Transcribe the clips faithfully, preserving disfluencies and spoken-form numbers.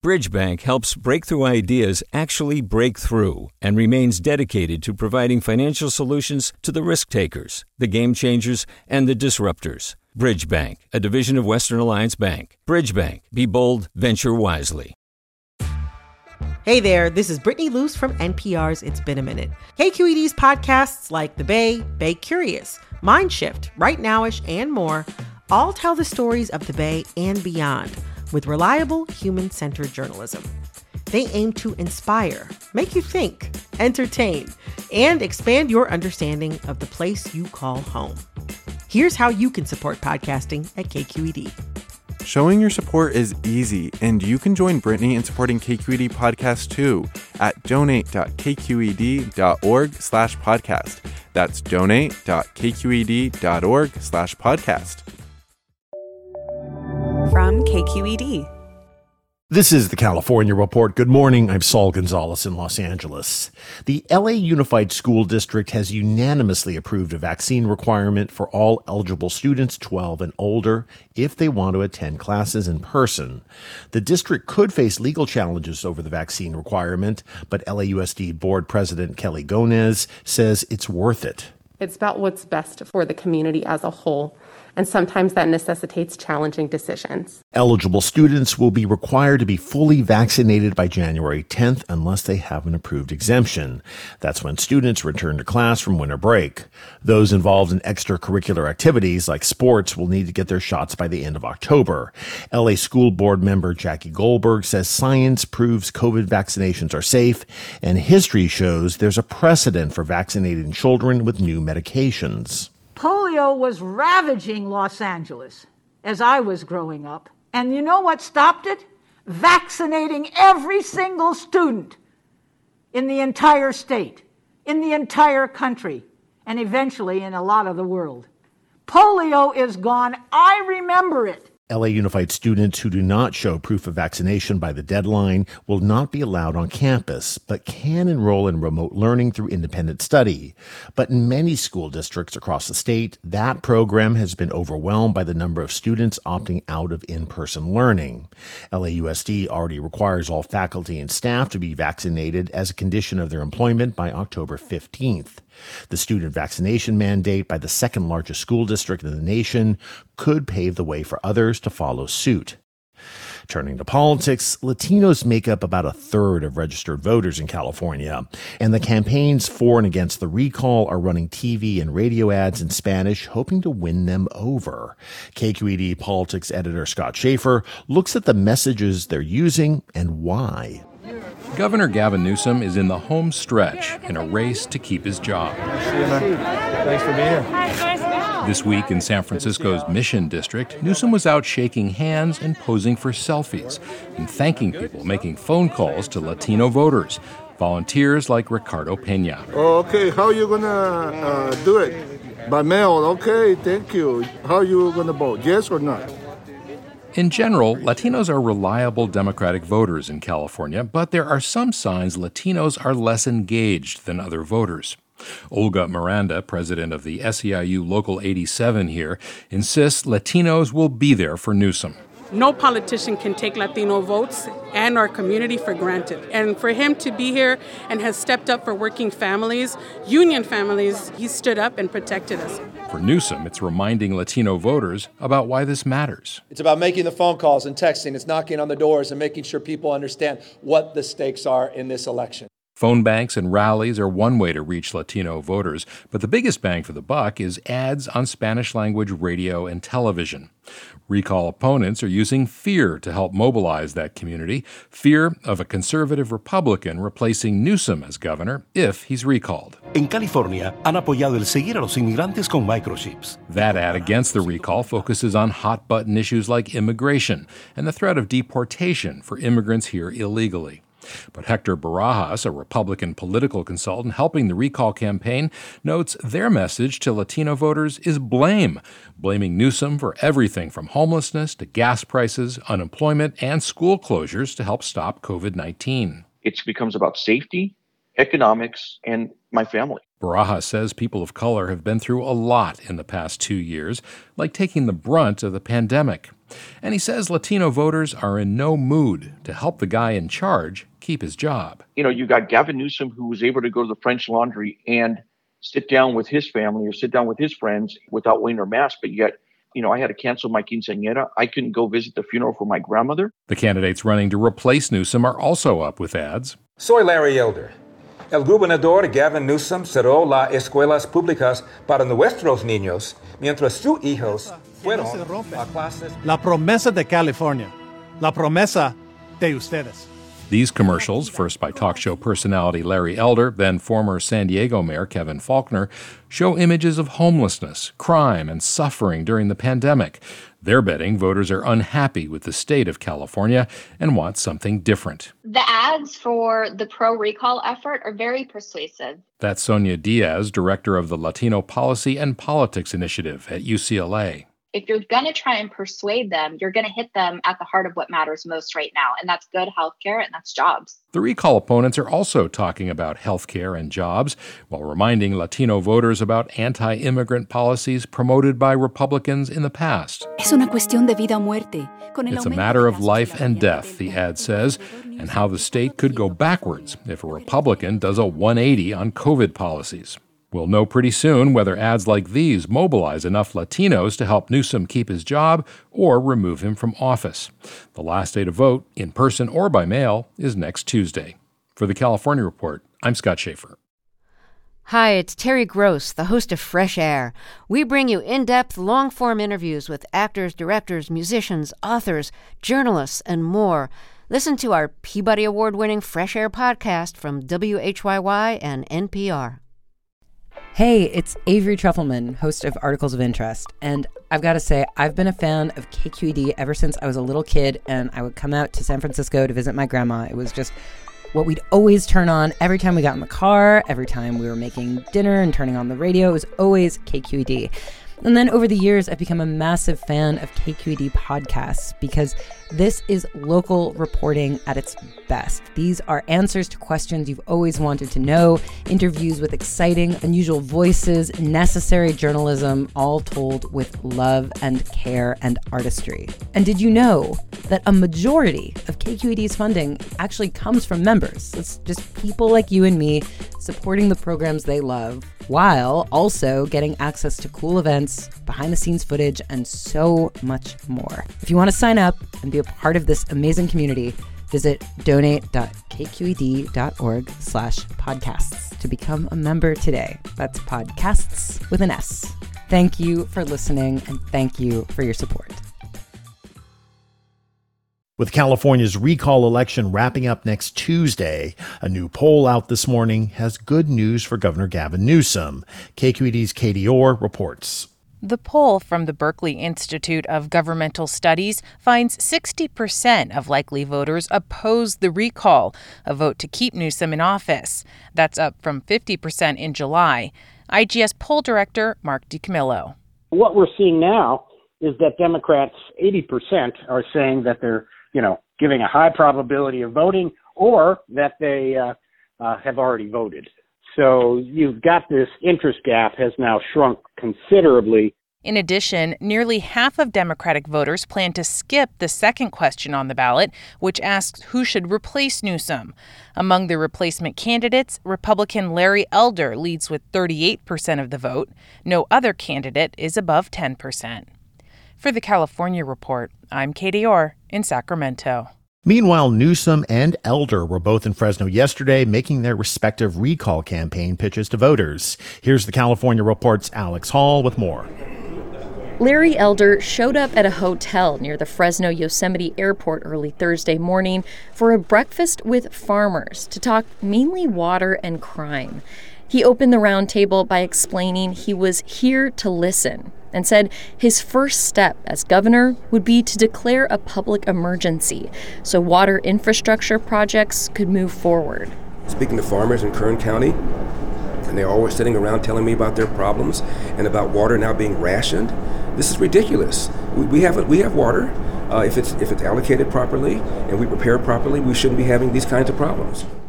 Bridgebank helps breakthrough ideas actually break through and remains dedicated to providing financial solutions to the risk takers, the game changers, and the disruptors. Bridgebank, a division of Western Alliance Bank. Bridgebank. Be bold, venture wisely. Hey there, this is Brittany Luce from N P R's It's Been a Minute. K Q E D's podcasts like The Bay, Bay Curious, Mind Shift, Right Nowish, and more all tell the stories of the Bay and beyond with reliable, human-centered journalism. They aim to inspire, make you think, entertain, and expand your understanding of the place you call home. Here's how you can support podcasting at K Q E D. Showing your support is easy, and you can join Brittany in supporting K Q E D Podcast too at donate.kqed.org slash podcast. That's donate.kqed.org slash podcast. From K Q E D. This is the California Report. Good morning. I'm Saul Gonzalez in Los Angeles. The L A Unified School District has unanimously approved a vaccine requirement for all eligible students twelve and older if they want to attend classes in person. The district could face legal challenges over the vaccine requirement, but L A U S D Board President Kelly Gonez says it's worth it. It's about what's best for the community as a whole, and sometimes that necessitates challenging decisions. Eligible students will be required to be fully vaccinated by January tenth unless they have an approved exemption. That's when students return to class from winter break. Those involved in extracurricular activities like sports will need to get their shots by the end of October. L A School Board member Jackie Goldberg says science proves COVID vaccinations are safe, and history shows there's a precedent for vaccinating children with new medications. Polio was ravaging Los Angeles as I was growing up. And you know what stopped it? Vaccinating every single student in the entire state, in the entire country, and eventually in a lot of the world. Polio is gone. I remember it. L A Unified students who do not show proof of vaccination by the deadline will not be allowed on campus, but can enroll in remote learning through independent study. But in many school districts across the state, that program has been overwhelmed by the number of students opting out of in-person learning. L A U S D already requires all faculty and staff to be vaccinated as a condition of their employment by October fifteenth. The student vaccination mandate by the second largest school district in the nation could pave the way for others to follow suit. Turning to politics, Latinos make up about a third of registered voters in California, and the campaigns for and against the recall are running T V and radio ads in Spanish, hoping to win them over. K Q E D politics editor Scott Schaefer looks at the messages they're using and why. Governor Gavin Newsom is in the home stretch in a race to keep his job. Thanks for being here. This week in San Francisco's Mission District, Newsom was out shaking hands and posing for selfies and thanking people making phone calls to Latino voters, volunteers like Ricardo Pena. Oh, okay, how are you going to uh, do it? By mail, okay, thank you. How are you going to vote, yes or not? In general, Latinos are reliable Democratic voters in California, but there are some signs Latinos are less engaged than other voters. Olga Miranda, president of the S E I U Local eighty-seven here, insists Latinos will be there for Newsom. No politician can take Latino votes and our community for granted. And for him to be here and has stepped up for working families, union families, he stood up and protected us. For Newsom, it's reminding Latino voters about why this matters. It's about making the phone calls and texting. It's knocking on the doors and making sure people understand what the stakes are in this election. Phone banks and rallies are one way to reach Latino voters, but the biggest bang for the buck is ads on Spanish-language radio and television. Recall opponents are using fear to help mobilize that community, fear of a conservative Republican replacing Newsom as governor if he's recalled. En California, han apoyado el seguir a los inmigrantes con microchips. That ad against the recall focuses on hot-button issues like immigration and the threat of deportation for immigrants here illegally. But Hector Barajas, a Republican political consultant helping the recall campaign, notes their message to Latino voters is blame, blaming Newsom for everything from homelessness to gas prices, unemployment, and school closures to help stop covid nineteen. It becomes about safety, economics, and my family. Barajas says people of color have been through a lot in the past two years, like taking the brunt of the pandemic. And he says Latino voters are in no mood to help the guy in charge keep his job. You know, you got Gavin Newsom, who was able to go to the French Laundry and sit down with his family or sit down with his friends without wearing their mask, but yet, you know, I had to cancel my quinceañera. I couldn't go visit the funeral for my grandmother. The candidates running to replace Newsom are also up with ads. Soy Larry Elder. El gobernador Gavin Newsom cerró las escuelas públicas para nuestros niños, mientras sus hijos fueron a clases. La promesa de California. La promesa de ustedes. These commercials, first by talk show personality Larry Elder, then former San Diego Mayor Kevin Faulconer, show images of homelessness, crime, and suffering during the pandemic. They're betting voters are unhappy with the state of California and want something different. The ads for the pro-recall effort are very persuasive. That's Sonia Diaz, director of the Latino Policy and Politics Initiative at U C L A. If you're going to try and persuade them, you're going to hit them at the heart of what matters most right now, and that's good healthcare and that's jobs. The recall opponents are also talking about healthcare and jobs while reminding Latino voters about anti-immigrant policies promoted by Republicans in the past. Es una cuestión de vida o muerte. It's a matter of life and death, the ad says, and how the state could go backwards if a Republican does a one eighty on COVID policies. We'll know pretty soon whether ads like these mobilize enough Latinos to help Newsom keep his job or remove him from office. The last day to vote, in person or by mail, is next Tuesday. For the California Report, I'm Scott Schaefer. Hi, it's Terry Gross, the host of Fresh Air. We bring you in-depth, long-form interviews with actors, directors, musicians, authors, journalists, and more. Listen to our Peabody Award-winning Fresh Air podcast from W H Y Y and N P R. Hey, it's Avery Trufelman, host of Articles of Interest, and I've got to say, I've been a fan of K Q E D ever since I was a little kid, and I would come out to San Francisco to visit my grandma. It was just what we'd always turn on every time we got in the car, every time we were making dinner and turning on the radio. It was always K Q E D. And then over the years, I've become a massive fan of K Q E D podcasts because this is local reporting at its best. These are answers to questions you've always wanted to know, interviews with exciting, unusual voices, necessary journalism, all told with love and care and artistry. And did you know that a majority of K Q E D's funding actually comes from members? It's just people like you and me supporting the programs they love, while also getting access to cool events, behind-the-scenes footage, and so much more. If you want to sign up and be a part of this amazing community, visit donate.kqed.org slash podcasts to become a member today. That's podcasts with an S. Thank you for listening, and thank you for your support. With California's recall election wrapping up next Tuesday, a new poll out this morning has good news for Governor Gavin Newsom. K Q E D's Katie Orr reports. The poll from the Berkeley Institute of Governmental Studies finds sixty percent of likely voters oppose the recall, a vote to keep Newsom in office. That's up from fifty percent in July. I G S poll director Mark DiCamillo. What we're seeing now is that Democrats, eighty percent, are saying that they're you know, giving a high probability of voting, or that they uh, uh, have already voted. So you've got this interest gap has now shrunk considerably. In addition, nearly half of Democratic voters plan to skip the second question on the ballot, which asks who should replace Newsom. Among the replacement candidates, Republican Larry Elder leads with thirty-eight percent of the vote. No other candidate is above ten percent. For the California Report, I'm Katie Orr in Sacramento. Meanwhile, Newsom and Elder were both in Fresno yesterday making their respective recall campaign pitches to voters. Here's the California Report's Alex Hall with more. Larry Elder showed up at a hotel near the Fresno Yosemite Airport early Thursday morning for a breakfast with farmers to talk mainly water and crime. He opened the roundtable by explaining he was here to listen and said his first step as governor would be to declare a public emergency so water infrastructure projects could move forward. Speaking to farmers in Kern County, and they're always sitting around telling me about their problems and about water now being rationed. This is ridiculous. We, we have we have water. Uh, if it's if it's allocated properly and we prepare properly, we shouldn't be having these kinds of problems.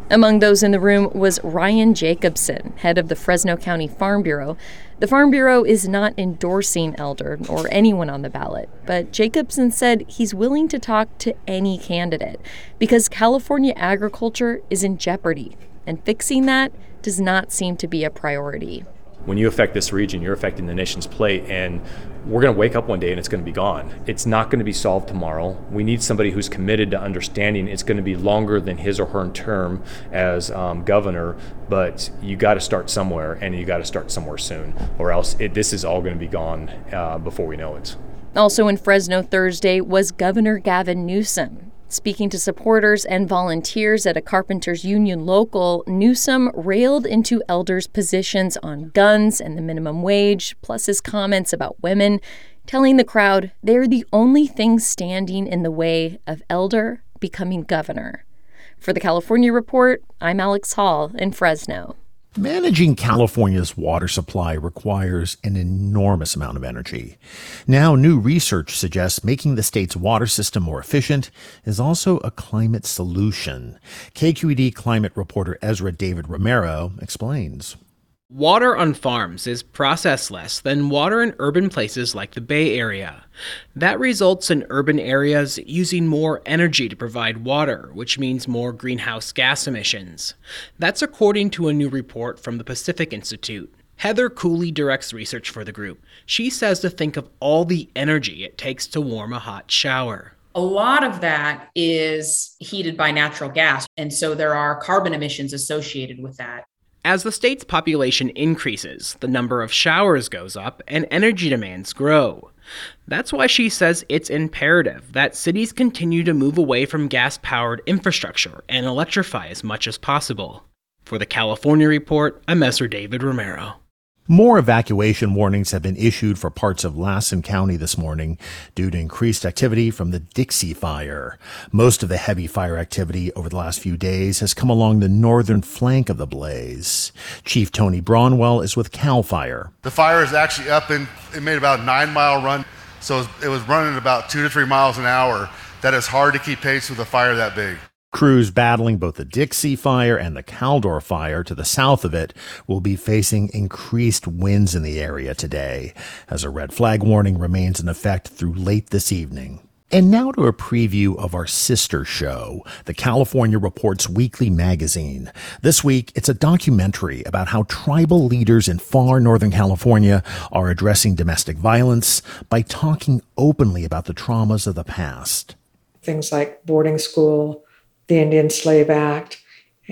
Among those in the room was Ryan Jacobson, head of the Fresno County Farm Bureau. The Farm Bureau is not endorsing Elder or anyone on the ballot, but Jacobson said he's willing to talk to any candidate because California agriculture is in jeopardy, and fixing that does not seem to be a priority. When you affect this region, you're affecting the nation's plate, and we're going to wake up one day and it's going to be gone. It's not going to be solved tomorrow. We need somebody who's committed to understanding it's going to be longer than his or her term as um, governor, but you got to start somewhere, and you got to start somewhere soon, or else it, this is all going to be gone uh, before we know it. Also in Fresno Thursday was Governor Gavin Newsom. Speaking to supporters and volunteers at a carpenters union local, Newsom railed into Elder's positions on guns and the minimum wage, plus his comments about women, telling the crowd they're the only thing standing in the way of Elder becoming governor. For the California Report, I'm Alex Hall in Fresno. Managing California's water supply requires an enormous amount of energy. Now, new research suggests making the state's water system more efficient is also a climate solution. K Q E D climate reporter Ezra David Romero explains. Water on farms is processed less than water in urban places like the Bay Area. That results in urban areas using more energy to provide water, which means more greenhouse gas emissions. That's according to a new report from the Pacific Institute. Heather Cooley directs research for the group. She says to think of all the energy it takes to warm a hot shower. A lot of that is heated by natural gas, and so there are carbon emissions associated with that. As the state's population increases, the number of showers goes up and energy demands grow. That's why she says it's imperative that cities continue to move away from gas-powered infrastructure and electrify as much as possible. For the California Report, I'm Ezra David Romero. More evacuation warnings have been issued for parts of Lassen County this morning due to increased activity from the Dixie Fire. Most of the heavy fire activity over the last few days has come along the northern flank of the blaze. Chief Tony Braunwell is with CAL FIRE. The fire is actually up, and it made about a nine-mile run, so it was running about two to three miles an hour. That is hard to keep pace with a fire that big. Crews battling both the Dixie Fire and the Caldor Fire to the south of it will be facing increased winds in the area today, as a red flag warning remains in effect through late this evening. And now to a preview of our sister show, the California Report's weekly magazine. This week, it's a documentary about how tribal leaders in far Northern California are addressing domestic violence by talking openly about the traumas of the past. Things like boarding school, the Indian Slave Act,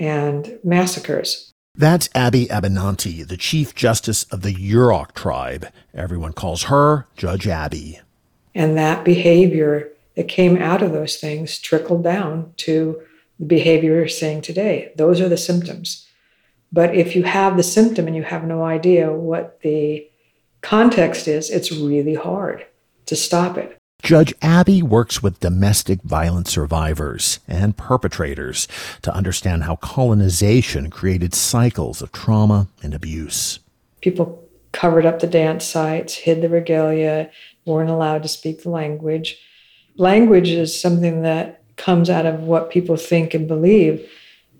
and massacres. That's Abby Abenanti, the Chief Justice of the Yurok tribe. Everyone calls her Judge Abby. And that behavior that came out of those things trickled down to the behavior you're seeing today. Those are the symptoms. But if you have the symptom and you have no idea what the context is, it's really hard to stop it. Judge Abby works with domestic violence survivors and perpetrators to understand how colonization created cycles of trauma and abuse. People covered up the dance sites, hid the regalia, weren't allowed to speak the language. Language is something that comes out of what people think and believe.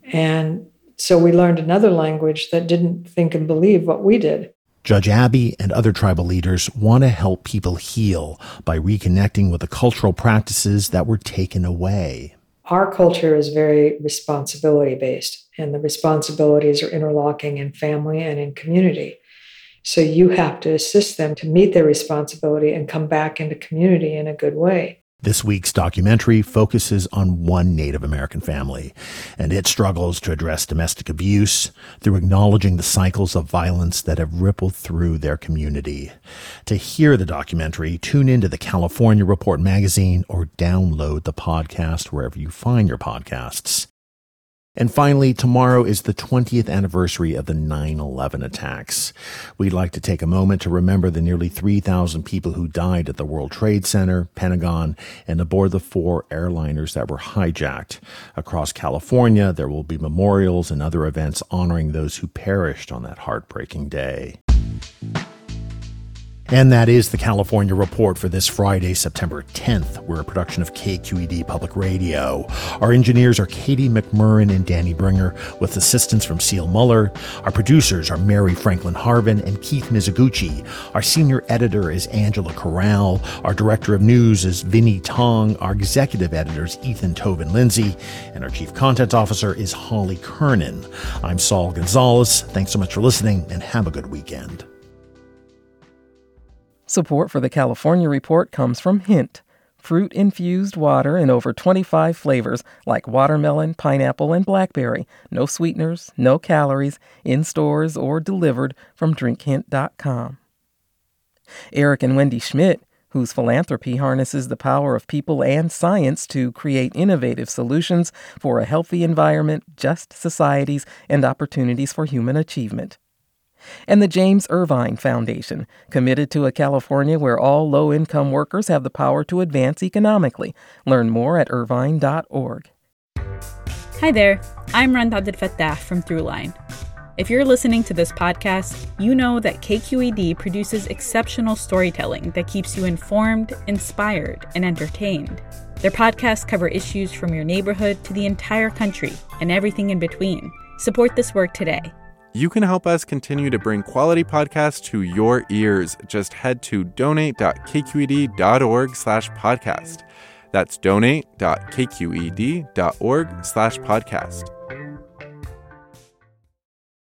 And so we learned another language that didn't think and believe what we did. Judge Abby and other tribal leaders want to help people heal by reconnecting with the cultural practices that were taken away. Our culture is very responsibility-based, and the responsibilities are interlocking in family and in community. So you have to assist them to meet their responsibility and come back into community in a good way. This week's documentary focuses on one Native American family, and it struggles to address domestic abuse through acknowledging the cycles of violence that have rippled through their community. To hear the documentary, tune into the California Report magazine or download the podcast wherever you find your podcasts. And finally, tomorrow is the twentieth anniversary of the nine eleven attacks. We'd like to take a moment to remember the nearly three thousand people who died at the World Trade Center, Pentagon, and aboard the four airliners that were hijacked. Across California, there will be memorials and other events honoring those who perished on that heartbreaking day. And that is the California Report for this Friday, September tenth. We're a production of K Q E D Public Radio. Our engineers are Katie McMurrin and Danny Bringer, with assistance from Seal Muller. Our producers are Mary Franklin Harvin and Keith Mizuguchi. Our senior editor is Angela Corral. Our director of news is Vinnie Tong. Our executive editor is Ethan Tobin Lindsay. And our chief content officer is Holly Kernan. I'm Saul Gonzalez. Thanks so much for listening, and have a good weekend. Support for the California Report comes from Hint, fruit-infused water in over twenty-five flavors like watermelon, pineapple, and blackberry. No sweeteners, no calories, in stores or delivered from drink hint dot com. Eric and Wendy Schmidt, whose philanthropy harnesses the power of people and science to create innovative solutions for a healthy environment, just societies, and opportunities for human achievement. And the James Irvine Foundation, committed to a California where all low-income workers have the power to advance economically. Learn more at irvine dot org. Hi there, I'm Rand Abdel Fattah from Throughline. If you're listening to this podcast, you know that K Q E D produces exceptional storytelling that keeps you informed, inspired, and entertained. Their podcasts cover issues from your neighborhood to the entire country and everything in between. Support this work today. You can help us continue to bring quality podcasts to your ears. Just head to donate dot k q e d dot org slash podcast. That's donate dot k q e d dot org slash podcast.